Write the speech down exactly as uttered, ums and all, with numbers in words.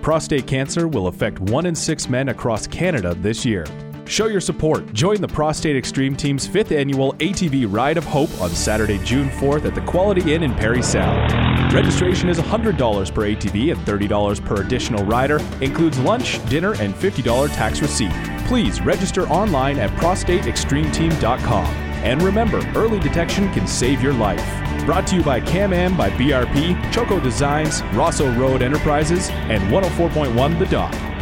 prostate cancer will affect one in six men across Canada this year. Show your support. Join the Prostate Extreme Team's fifth annual A T V Ride of Hope on Saturday, June fourth at the Quality Inn in Parry Sound. Registration is one hundred dollars per A T V and thirty dollars per additional rider. Includes lunch, dinner, and fifty dollars tax receipt. Please register online at prostate extreme team dot com. And remember, early detection can save your life. Brought to you by Can-Am by B R P, Choco Designs, Rosso Road Enterprises, and one oh four point one The Dot.